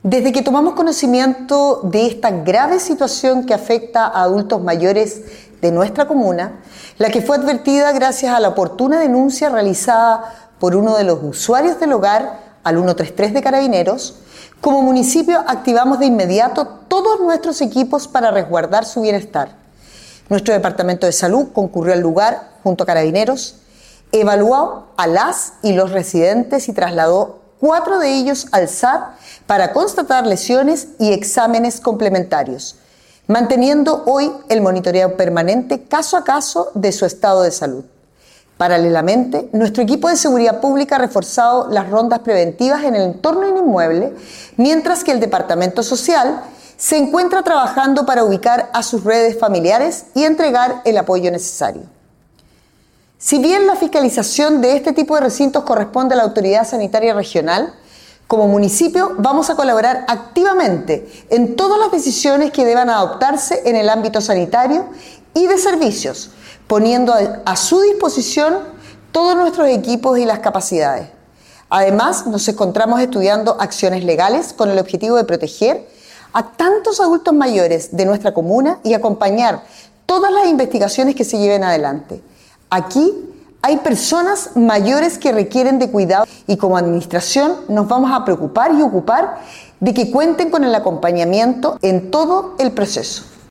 Desde que tomamos conocimiento de esta grave situación que afecta a adultos mayores de nuestra comuna, la que fue advertida gracias a la oportuna denuncia realizada por uno de los usuarios del hogar al 133 de Carabineros, como municipio activamos de inmediato todos nuestros equipos para resguardar su bienestar. Nuestro Departamento de Salud concurrió al lugar junto a Carabineros, evaluó a las y los residentes y trasladó 4 de ellos al SAT para constatar lesiones y exámenes complementarios, manteniendo hoy el monitoreo permanente caso a caso de su estado de salud. Paralelamente, nuestro equipo de seguridad pública ha reforzado las rondas preventivas en el entorno inmueble, mientras que el Departamento Social se encuentra trabajando para ubicar a sus redes familiares y entregar el apoyo necesario. Si bien la fiscalización de este tipo de recintos corresponde a la autoridad sanitaria regional, como municipio vamos a colaborar activamente en todas las decisiones que deban adoptarse en el ámbito sanitario y de servicios, poniendo a su disposición todos nuestros equipos y las capacidades. Además, nos encontramos estudiando acciones legales con el objetivo de proteger a tantos adultos mayores de nuestra comuna y acompañar todas las investigaciones que se lleven adelante. Aquí hay personas mayores que requieren de cuidado y como administración nos vamos a preocupar y ocupar de que cuenten con el acompañamiento en todo el proceso.